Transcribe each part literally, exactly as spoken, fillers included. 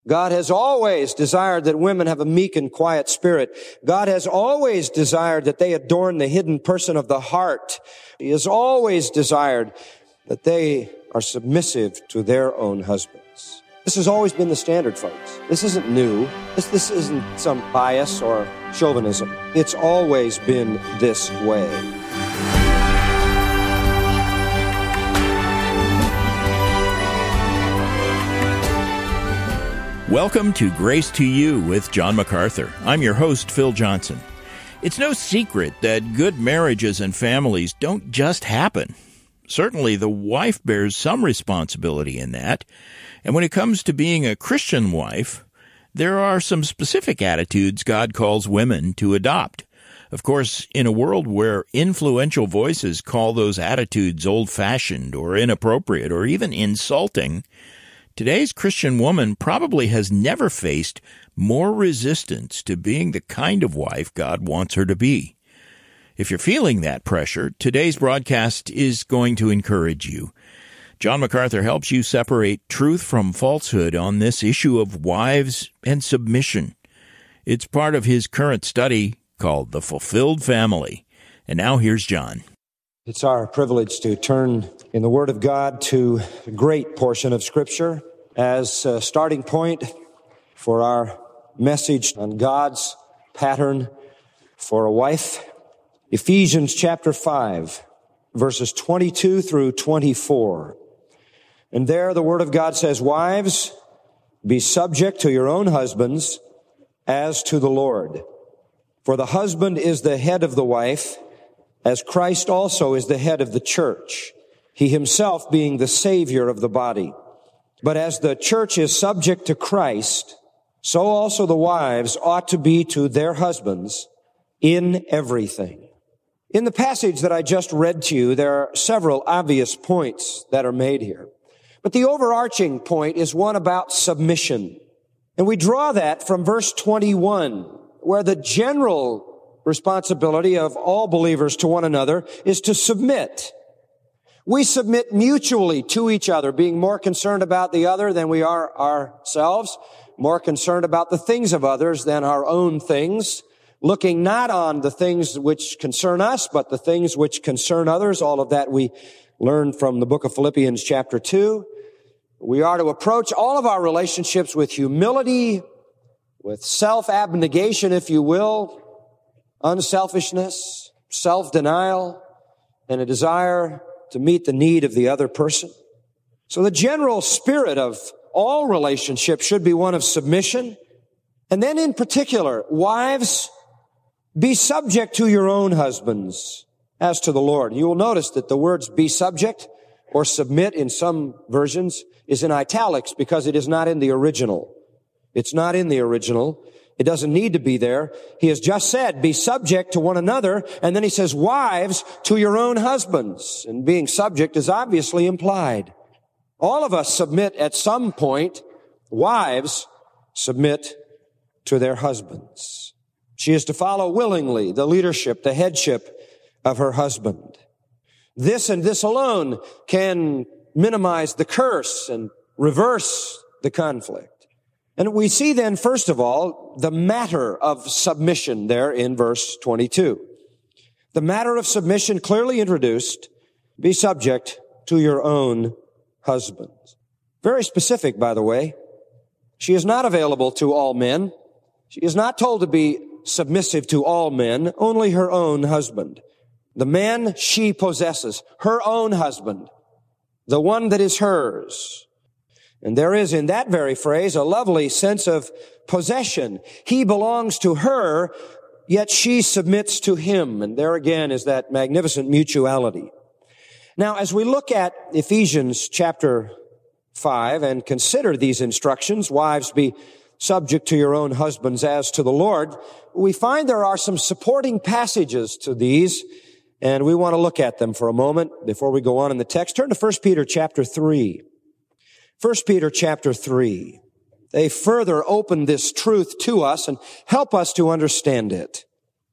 God has always desired that women have a meek and quiet spirit. God has always desired that they adorn the hidden person of the heart. He has always desired that they are submissive to their own husbands. This has always been the standard, folks. This isn't new. This, this isn't some bias or chauvinism. It's always been this way. Welcome to Grace to You with John MacArthur. I'm your host, Phil Johnson. It's no secret that good marriages and families don't just happen. Certainly, the wife bears some responsibility in that. And when it comes to being a Christian wife, there are some specific attitudes God calls women to adopt. Of course, in a world where influential voices call those attitudes old-fashioned or inappropriate or even insulting, today's Christian woman probably has never faced more resistance to being the kind of wife God wants her to be. If you're feeling that pressure, today's broadcast is going to encourage you. John MacArthur helps you separate truth from falsehood on this issue of wives and submission. It's part of his current study called The Fulfilled Family. And now here's John. It's our privilege to turn in the Word of God to a great portion of Scripture as a starting point for our message on God's pattern for a wife. Ephesians chapter five, verses twenty-two through twenty-four. And there the Word of God says, "Wives, be subject to your own husbands as to the Lord. For the husband is the head of the wife, as Christ also is the head of the church, he himself being the Savior of the body. But as the church is subject to Christ, so also the wives ought to be to their husbands in everything." In the passage that I just read to you, there are several obvious points that are made here. But the overarching point is one about submission. And we draw that from verse twenty-one, where the general responsibility of all believers to one another is to submit. We submit mutually to each other, being more concerned about the other than we are ourselves, more concerned about the things of others than our own things, looking not on the things which concern us, but the things which concern others. All of that we learn from the book of Philippians chapter two. We are to approach all of our relationships with humility, with self-abnegation, if you will, unselfishness, self-denial, and a desire to meet the need of the other person. So the general spirit of all relationships should be one of submission. And then in particular, wives, be subject to your own husbands as to the Lord. You will notice that the words be subject or submit in some versions is in italics because it is not in the original. It's not in the original. It doesn't need to be there. He has just said, be subject to one another. And then he says, wives, to your own husbands. And being subject is obviously implied. All of us submit at some point. Wives submit to their husbands. She is to follow willingly the leadership, the headship of her husband. This and this alone can minimize the curse and reverse the conflict. And we see then, first of all, the matter of submission there in verse twenty-two. The matter of submission clearly introduced, be subject to your own husbands. Very specific, by the way. She is not available to all men. She is not told to be submissive to all men, only her own husband. The man she possesses, her own husband, the one that is hers. And there is in that very phrase a lovely sense of possession. He belongs to her, yet she submits to him. And there again is that magnificent mutuality. Now, as we look at Ephesians chapter five and consider these instructions, wives, be subject to your own husbands as to the Lord, we find there are some supporting passages to these, and we want to look at them for a moment before we go on in the text. Turn to First Peter chapter three. First Peter chapter three. They further open this truth to us and help us to understand it.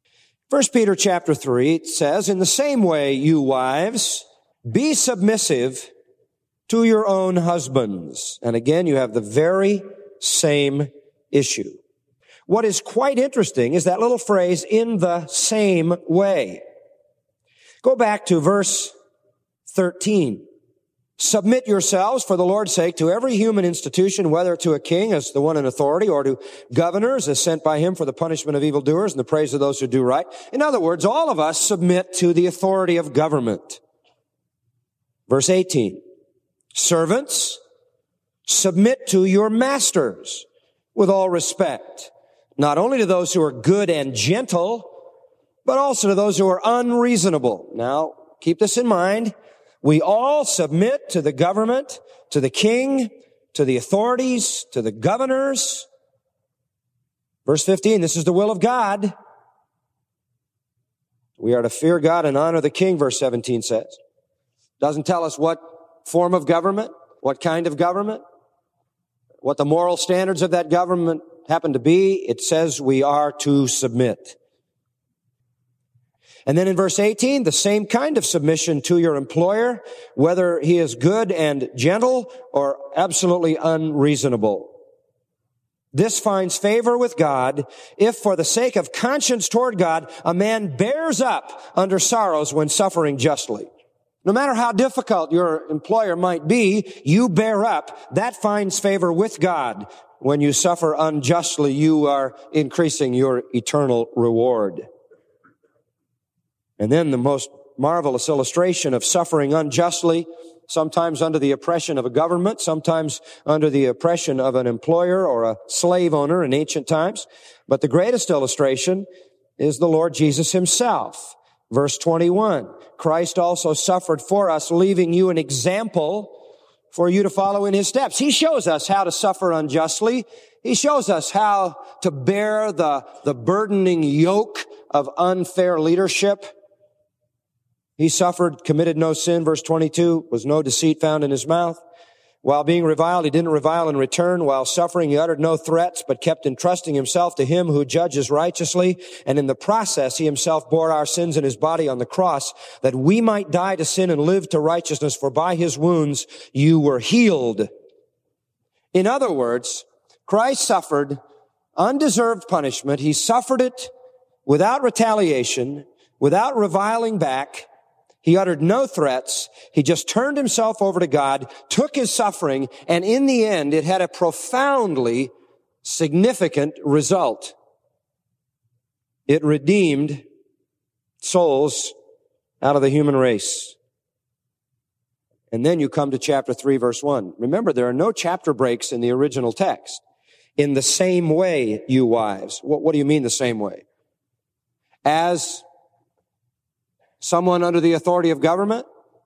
First Peter chapter three says, in the same way, you wives, be submissive to your own husbands. And again, you have the very same issue. What is quite interesting is that little phrase, in the same way. Go back to verse thirteen. Submit yourselves for the Lord's sake to every human institution, whether to a king as the one in authority or to governors as sent by him for the punishment of evildoers and the praise of those who do right. In other words, all of us submit to the authority of government. Verse eighteen. Servants, submit to your masters with all respect, not only to those who are good and gentle, but also to those who are unreasonable. Now, keep this in mind. We all submit to the government, to the king, to the authorities, to the governors. Verse fifteen, this is the will of God. We are to fear God and honor the king, verse seventeen says. Doesn't tell us what form of government, what kind of government, what the moral standards of that government happen to be. It says we are to submit. And then in verse eighteen, the same kind of submission to your employer, whether he is good and gentle or absolutely unreasonable. This finds favor with God if, for the sake of conscience toward God, a man bears up under sorrows when suffering justly. No matter how difficult your employer might be, you bear up. That finds favor with God. When you suffer unjustly, you are increasing your eternal reward. And then the most marvelous illustration of suffering unjustly, sometimes under the oppression of a government, sometimes under the oppression of an employer or a slave owner in ancient times. But the greatest illustration is the Lord Jesus himself. Verse twenty-one, Christ also suffered for us, leaving you an example for you to follow in his steps. He shows us how to suffer unjustly. He shows us how to bear the, the burdening yoke of unfair leadership. He suffered, committed no sin, verse twenty-two, was no deceit found in his mouth. While being reviled, he didn't revile in return. While suffering, he uttered no threats, but kept entrusting himself to him who judges righteously. And in the process, he himself bore our sins in his body on the cross, that we might die to sin and live to righteousness, for by his wounds you were healed. In other words, Christ suffered undeserved punishment. He suffered it without retaliation, without reviling back. He uttered no threats. He just turned himself over to God, took his suffering, and in the end, it had a profoundly significant result. It redeemed souls out of the human race. And then you come to chapter three, verse one. Remember, there are no chapter breaks in the original text. In the same way, you wives. What, what do you mean the same way? As someone under the authority of government,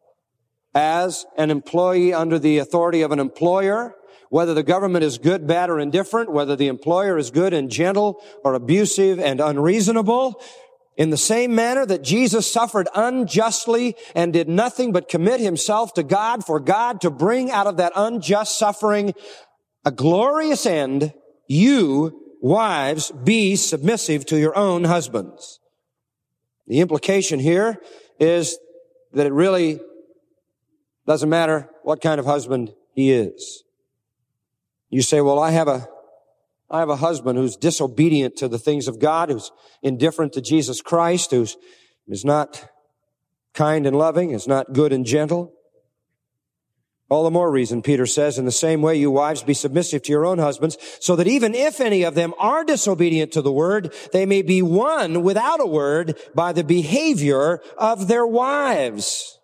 as an employee under the authority of an employer, whether the government is good, bad, or indifferent, whether the employer is good and gentle or abusive and unreasonable, in the same manner that Jesus suffered unjustly and did nothing but commit himself to God for God to bring out of that unjust suffering a glorious end, you, wives, be submissive to your own husbands. The implication here is that it really doesn't matter what kind of husband he is. You say, well, I have a, I have a husband who's disobedient to the things of God, who's indifferent to Jesus Christ, who's, is not kind and loving, is not good and gentle. All the more reason, Peter says, in the same way, you wives, be submissive to your own husbands, so that even if any of them are disobedient to the word, they may be won without a word by the behavior of their wives.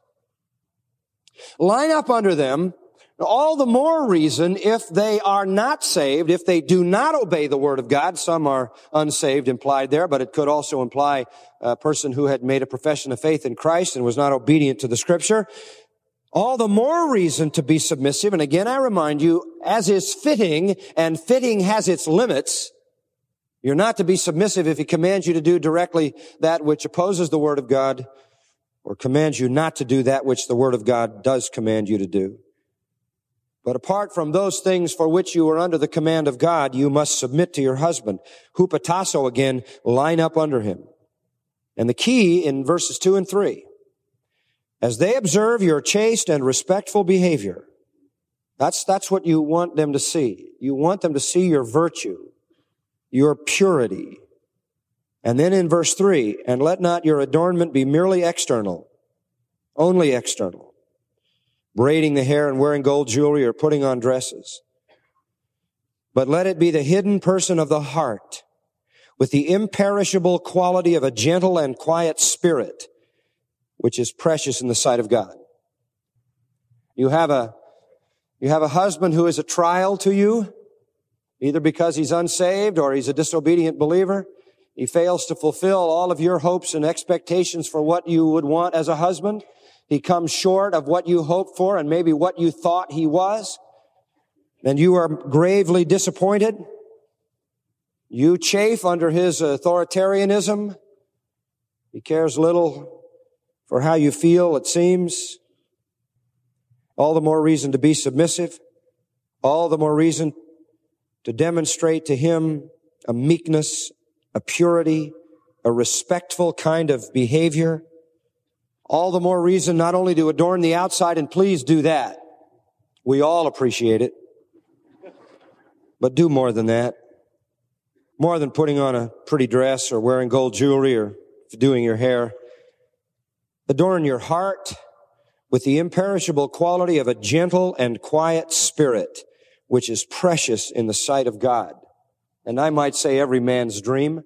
Line up under them, all the more reason if they are not saved, if they do not obey the word of God. Some are unsaved implied there, but it could also imply a person who had made a profession of faith in Christ and was not obedient to the scripture. All the more reason to be submissive. And again, I remind you, as is fitting, and fitting has its limits, you're not to be submissive if he commands you to do directly that which opposes the word of God, or commands you not to do that which the word of God does command you to do. But apart from those things for which you are under the command of God, you must submit to your husband. Hupatasso again, line up under him. And the key in verses two and three, as they observe your chaste and respectful behavior, That's, that's what you want them to see. You want them to see your virtue, your purity. And then in verse three, and let not your adornment be merely external, only external, braiding the hair and wearing gold jewelry or putting on dresses. But let it be the hidden person of the heart, with the imperishable quality of a gentle and quiet spirit, which is precious in the sight of God. You have a, you have a husband who is a trial to you, either because he's unsaved or he's a disobedient believer. He fails to fulfill all of your hopes and expectations for what you would want as a husband. He comes short of what you hoped for and maybe what you thought he was. And you are gravely disappointed. You chafe under his authoritarianism. He cares little for how you feel, it seems. All the more reason to be submissive. All the more reason to demonstrate to him a meekness, a purity, a respectful kind of behavior. All the more reason not only to adorn the outside, and please do that. We all appreciate it. But do more than that. More than putting on a pretty dress or wearing gold jewelry or doing your hair. Adorn your heart with the imperishable quality of a gentle and quiet spirit, which is precious in the sight of God. And I might say every man's dream.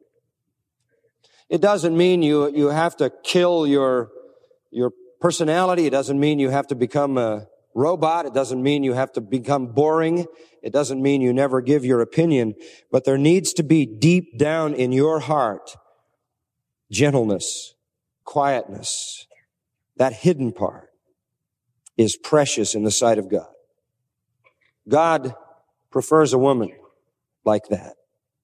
It doesn't mean you, you have to kill your, your personality. It doesn't mean you have to become a robot. It doesn't mean you have to become boring. It doesn't mean you never give your opinion. But there needs to be deep down in your heart gentleness, quietness. That hidden part is precious in the sight of God. God prefers a woman like that.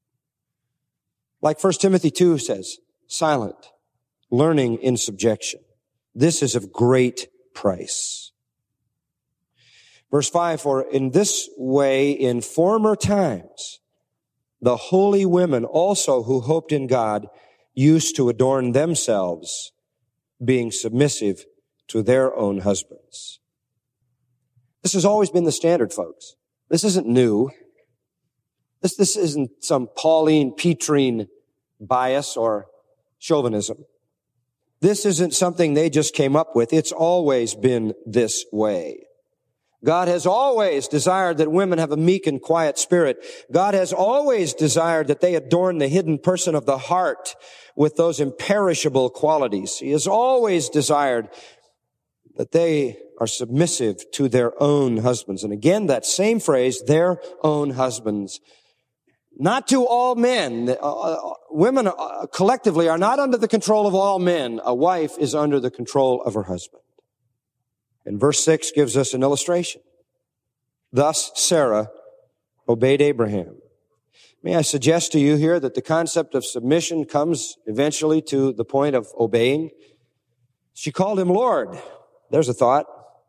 Like First Timothy two says, silent, learning in subjection. This is of great price. Verse five, for in this way in former times, the holy women also who hoped in God used to adorn themselves, being submissive to their own husbands. This has always been the standard, folks. This isn't new. This, this isn't some Pauline Petrine bias or chauvinism. This isn't something they just came up with. It's always been this way. God has always desired that women have a meek and quiet spirit. God has always desired that they adorn the hidden person of the heart with those imperishable qualities. He has always desired that they are submissive to their own husbands. And again, that same phrase, their own husbands. Not to all men. Uh, women uh, collectively are not under the control of all men. A wife is under the control of her husband. And verse six gives us an illustration. Thus Sarah obeyed Abraham. May I suggest to you here that the concept of submission comes eventually to the point of obeying. She called him Lord. There's a thought.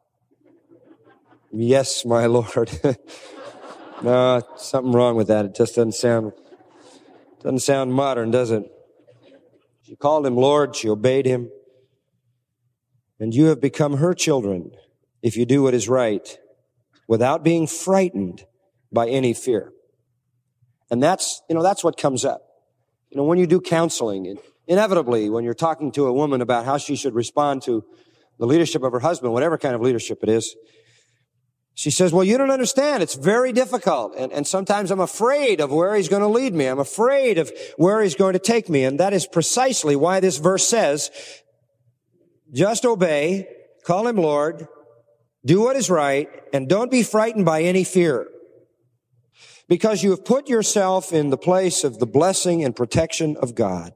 Yes, my Lord. No, something wrong with that. It just doesn't sound, doesn't sound modern, does it? She called him Lord. She obeyed him. And you have become her children if you do what is right without being frightened by any fear. And that's, you know, that's what comes up. You know, when you do counseling, and inevitably when you're talking to a woman about how she should respond to the leadership of her husband, whatever kind of leadership it is, she says, well, you don't understand. It's very difficult. And, and sometimes I'm afraid of where he's going to lead me. I'm afraid of where he's going to take me. And that is precisely why this verse says, just obey, call him Lord, do what is right, and don't be frightened by any fear. Because you have put yourself in the place of the blessing and protection of God.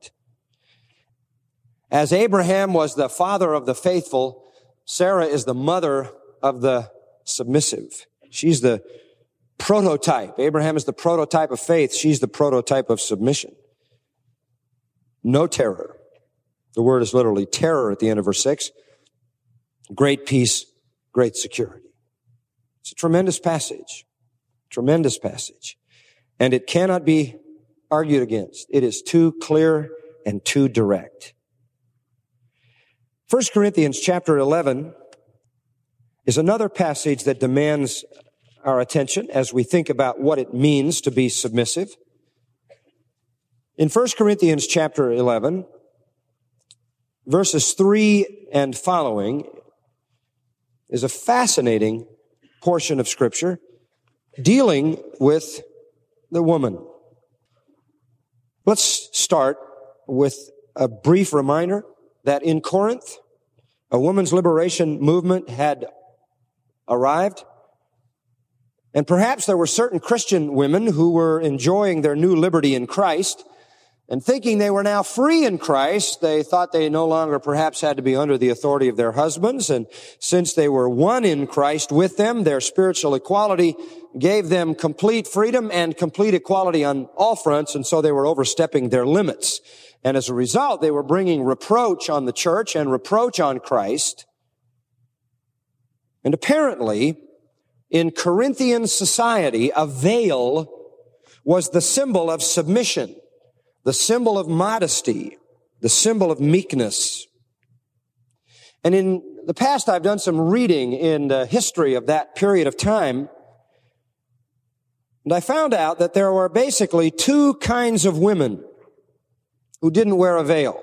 As Abraham was the father of the faithful, Sarah is the mother of the submissive. She's the prototype. Abraham is the prototype of faith. She's the prototype of submission. No terror. The word is literally terror at the end of verse six. Great peace, great security. It's a tremendous passage. Tremendous passage. And it cannot be argued against. It is too clear and too direct. First Corinthians chapter eleven is another passage that demands our attention as we think about what it means to be submissive. In First Corinthians chapter eleven, verses three and following is a fascinating portion of Scripture dealing with the woman. Let's start with a brief reminder that in Corinth, a woman's liberation movement had arrived. And perhaps there were certain Christian women who were enjoying their new liberty in Christ, and thinking they were now free in Christ, they thought they no longer perhaps had to be under the authority of their husbands. And since they were one in Christ with them, their spiritual equality gave them complete freedom and complete equality on all fronts. And so they were overstepping their limits. And as a result, they were bringing reproach on the church and reproach on Christ. And apparently, in Corinthian society, a veil was the symbol of submission, the symbol of modesty, the symbol of meekness. And in the past, I've done some reading in the history of that period of time, and I found out that there were basically two kinds of women who didn't wear a veil.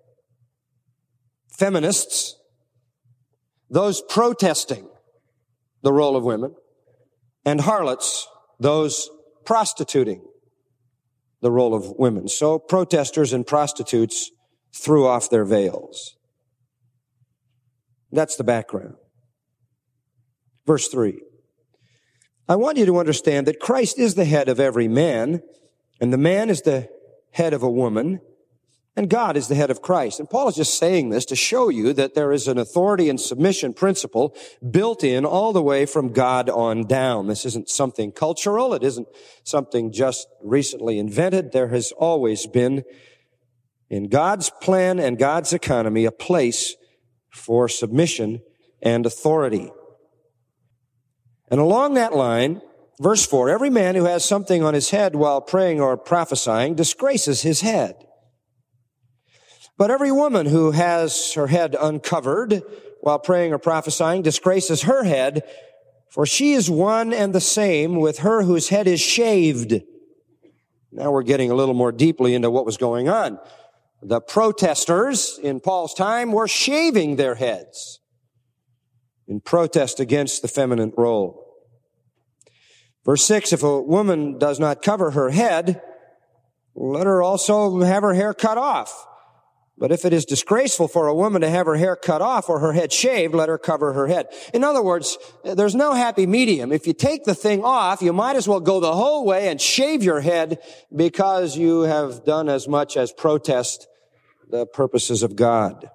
Feminists, those protesting the role of women, and harlots, those prostituting the role of women. So protesters and prostitutes threw off their veils. That's the background. Verse three. I want you to understand that Christ is the head of every man, and the man is the head of a woman, and God is the head of Christ. And Paul is just saying this to show you that there is an authority and submission principle built in all the way from God on down. This isn't something cultural. It isn't something just recently invented. There has always been, in God's plan and God's economy, a place for submission and authority. And along that line, verse four, every man who has something on his head while praying or prophesying disgraces his head. But every woman who has her head uncovered while praying or prophesying disgraces her head, for she is one and the same with her whose head is shaved. Now we're getting a little more deeply into what was going on. The protesters in Paul's time were shaving their heads in protest against the feminine role. Verse six, if a woman does not cover her head, let her also have her hair cut off. But if it is disgraceful for a woman to have her hair cut off or her head shaved, let her cover her head. In other words, there's no happy medium. If you take the thing off, you might as well go the whole way and shave your head because you have done as much as protest the purposes of God.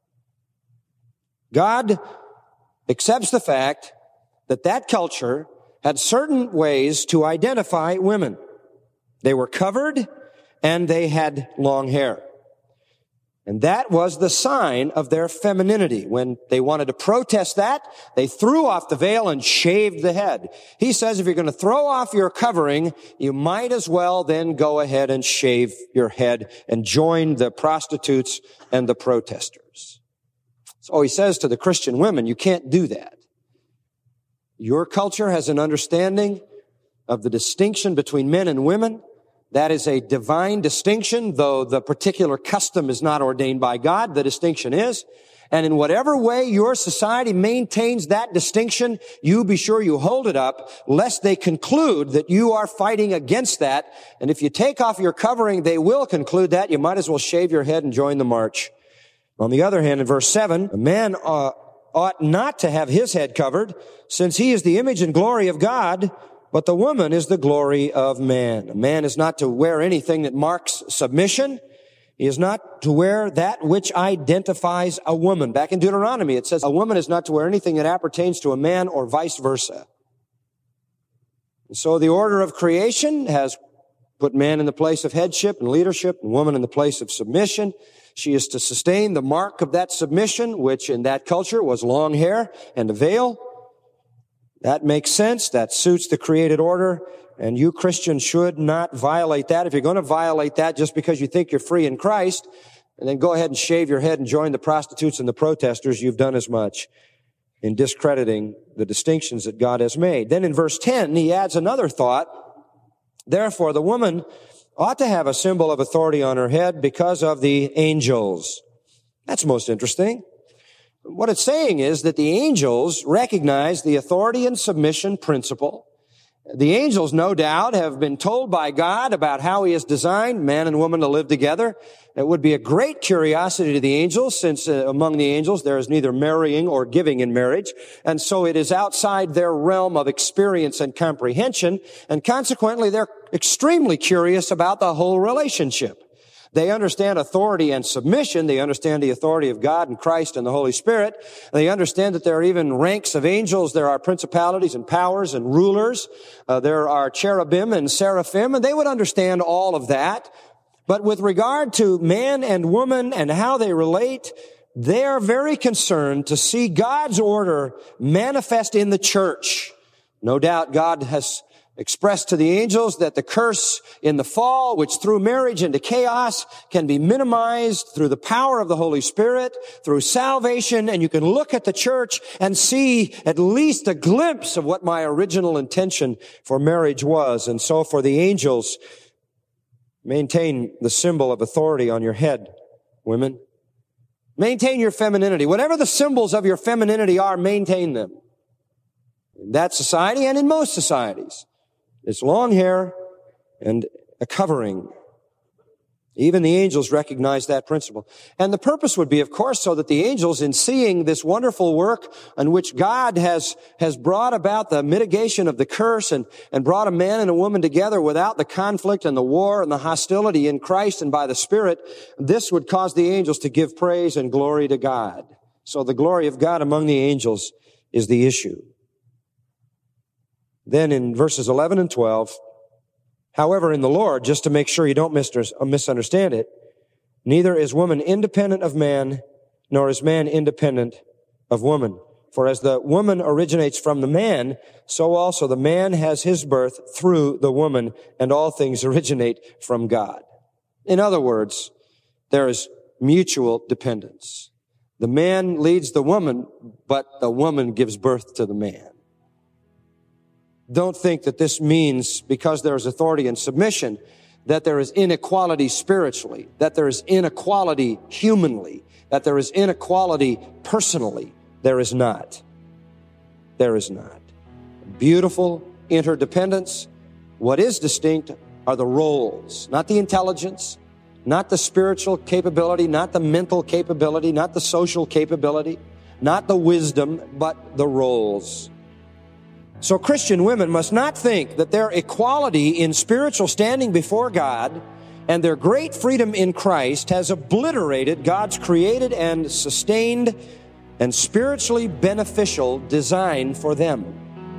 God accepts the fact that that culture had certain ways to identify women. They were covered and they had long hair. And that was the sign of their femininity. When they wanted to protest that, they threw off the veil and shaved the head. He says if you're going to throw off your covering, you might as well then go ahead and shave your head and join the prostitutes and the protesters. So he says to the Christian women, you can't do that. Your culture has an understanding of the distinction between men and women. That is a divine distinction, though the particular custom is not ordained by God, the distinction is. And in whatever way your society maintains that distinction, you be sure you hold it up, lest they conclude that you are fighting against that. And if you take off your covering, they will conclude that. You might as well shave your head and join the march. On the other hand, in verse seven, a man uh, ought not to have his head covered, since he is the image and glory of God, but the woman is the glory of man. A man is not to wear anything that marks submission. He is not to wear that which identifies a woman. Back in Deuteronomy, it says a woman is not to wear anything that appertains to a man or vice versa. And so the order of creation has put man in the place of headship and leadership and woman in the place of submission. She is to sustain the mark of that submission, which in that culture was long hair and a veil. That makes sense. That suits the created order. And you Christians should not violate that. If you're going to violate that just because you think you're free in Christ, and then go ahead and shave your head and join the prostitutes and the protesters, you've done as much. in discrediting the distinctions that God has made. Then in verse ten, he adds another thought. Therefore, the woman ought to have a symbol of authority on her head because of the angels. That's most interesting. What it's saying is that the angels recognize the authority and submission principle. The angels, no doubt, have been told by God about how he has designed man and woman to live together. It would be a great curiosity to the angels, since uh, among the angels there is neither marrying or giving in marriage. And so it is outside their realm of experience and comprehension. And consequently, they're extremely curious about the whole relationship. They understand authority and submission. They understand the authority of God and Christ and the Holy Spirit. They understand that there are even ranks of angels. There are principalities and powers and rulers. Uh, there are cherubim and seraphim, and they would understand all of that. But with regard to man and woman and how they relate, they are very concerned to see God's order manifest in the church. No doubt God has expressed to the angels that the curse in the fall, which threw marriage into chaos, can be minimized through the power of the Holy Spirit, through salvation, and you can look at the church and see at least a glimpse of what my original intention for marriage was. And so for the angels, maintain the symbol of authority on your head, women. Maintain your femininity. Whatever the symbols of your femininity are, maintain them. In that society and in most societies. It's long hair and a covering. Even the angels recognize that principle. And the purpose would be, of course, so that the angels, in seeing this wonderful work on which God has, has brought about the mitigation of the curse and, and brought a man and a woman together without the conflict and the war and the hostility in Christ and by the Spirit, this would cause the angels to give praise and glory to God. So the glory of God among the angels is the issue. Then in verses eleven and twelve, however, in the Lord, just to make sure you don't misunderstand it, neither is woman independent of man, nor is man independent of woman. For as the woman originates from the man, so also the man has his birth through the woman, and all things originate from God. In other words, there is mutual dependence. The man leads the woman, but the woman gives birth to the man. Don't think that this means, because there is authority and submission, that there is inequality spiritually, that there is inequality humanly, that there is inequality personally. There is not. There is not. Beautiful interdependence. What is distinct are the roles, not the intelligence, not the spiritual capability, not the mental capability, not the social capability, not the wisdom, but the roles. So Christian women must not think that their equality in spiritual standing before God and their great freedom in Christ has obliterated God's created and sustained and spiritually beneficial design for them.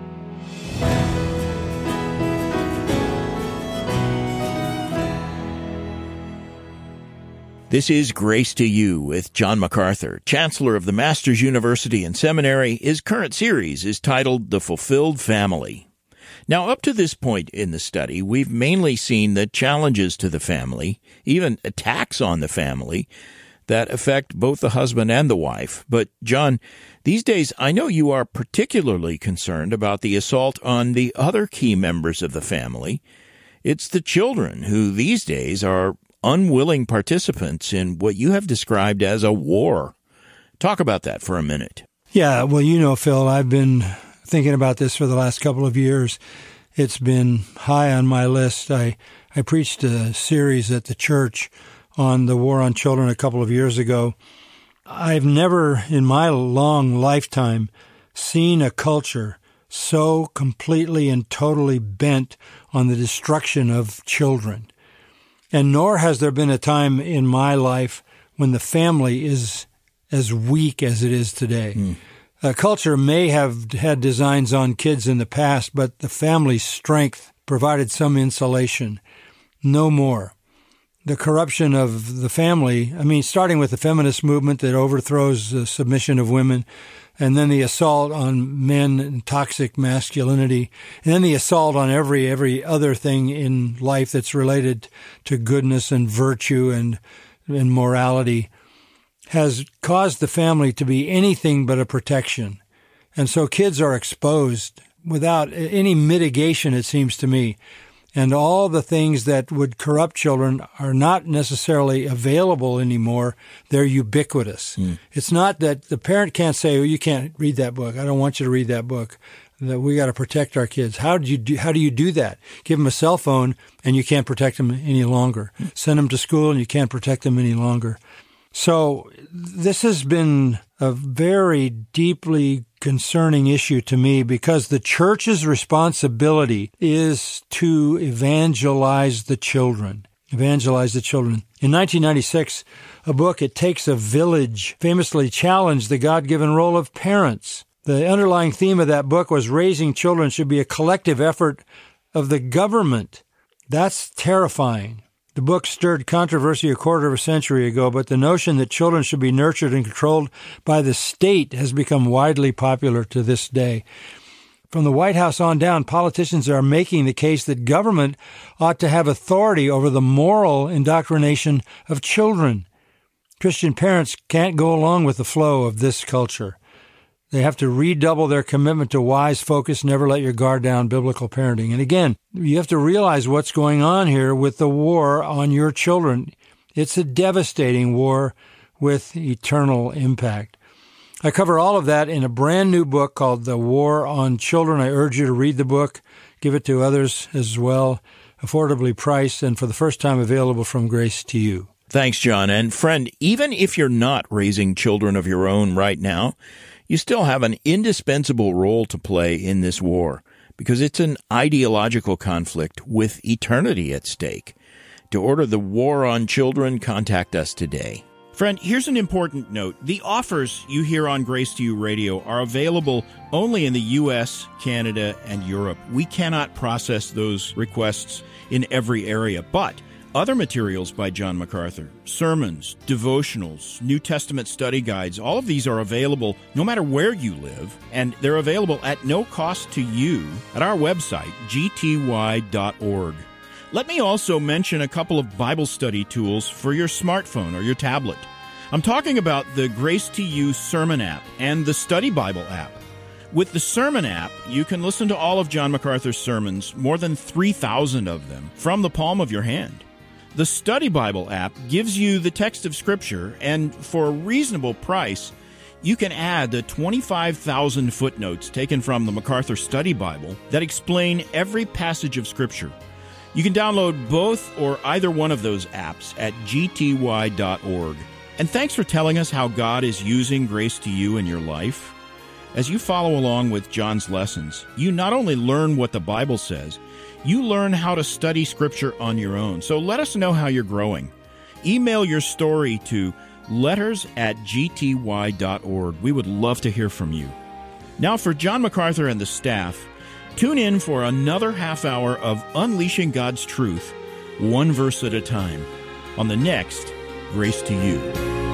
This is Grace to You with John MacArthur, Chancellor of the Masters University and Seminary. His current series is titled The Fulfilled Family. Now, up to this point in the study, we've mainly seen the challenges to the family, even attacks on the family, that affect both the husband and the wife. But, John, these days I know you are particularly concerned about the assault on the other key members of the family. It's the children who these days are unwilling participants in what you have described as a war. Talk about that for a minute. Yeah, well, you know, Phil, I've been thinking about this for the last couple of years. It's been high on my list. I, I preached a series at the church on the war on children a couple of years ago. I've never in my long lifetime seen a culture so completely and totally bent on the destruction of children. And nor has there been a time in my life when the family is as weak as it is today. Mm. A culture may have had designs on kids in the past, but the family's strength provided some insulation. No more. The corruption of the family, I mean, starting with the feminist movement that overthrows the submission of women, and then the assault on men and toxic masculinity, and then the assault on every every other thing in life that's related to goodness and virtue and, and morality, has caused the family to be anything but a protection. And so kids are exposed without any mitigation, it seems to me. And all the things that would corrupt children are not necessarily available anymore. They're ubiquitous. Mm. It's not that the parent can't say, oh, you can't read that book. I don't want you to read that book. That we got to protect our kids. How do you do, how do you do that? Give them a cell phone and you can't protect them any longer. Mm. Send them to school and you can't protect them any longer. So this has been a very deeply concerning issue to me because the church's responsibility is to evangelize the children. Evangelize the children. In nineteen ninety-six, a book, It Takes a Village, famously challenged the God-given role of parents. The underlying theme of that book was raising children should be a collective effort of the government. That's terrifying. The book stirred controversy a quarter of a century ago, but the notion that children should be nurtured and controlled by the state has become widely popular to this day. From the White House on down, politicians are making the case that government ought to have authority over the moral indoctrination of children. Christian parents can't go along with the flow of this culture. They have to redouble their commitment to wise, focused, never let your guard down biblical parenting. And again, you have to realize what's going on here with the war on your children. It's a devastating war with eternal impact. I cover all of that in a brand new book called The War on Children. I urge you to read the book, give it to others as well, affordably priced, and for the first time available from Grace to You. Thanks, John. And friend, even if you're not raising children of your own right now, you still have an indispensable role to play in this war because it's an ideological conflict with eternity at stake. To order The War on Children, contact us today. Friend, here's an important note. The offers you hear on Grace to You Radio are available only in the U S, Canada, and Europe. We cannot process those requests in every area, but other materials by John MacArthur, sermons, devotionals, New Testament study guides, all of these are available no matter where you live, and they're available at no cost to you at our website, g t y dot org. Let me also mention a couple of Bible study tools for your smartphone or your tablet. I'm talking about the Grace to You Sermon app and the Study Bible app. With the Sermon app, you can listen to all of John MacArthur's sermons, more than three thousand of them, from the palm of your hand. The Study Bible app gives you the text of Scripture, and for a reasonable price, you can add the twenty-five thousand footnotes taken from the MacArthur Study Bible that explain every passage of Scripture. You can download both or either one of those apps at g t y dot org. And thanks for telling us how God is using Grace to You in your life. As you follow along with John's lessons, you not only learn what the Bible says, you learn how to study Scripture on your own. So let us know how you're growing. Email your story to letters at g t y dot org. We would love to hear from you. Now for John MacArthur and the staff, tune in for another half hour of Unleashing God's Truth, one verse at a time, on the next Grace to You.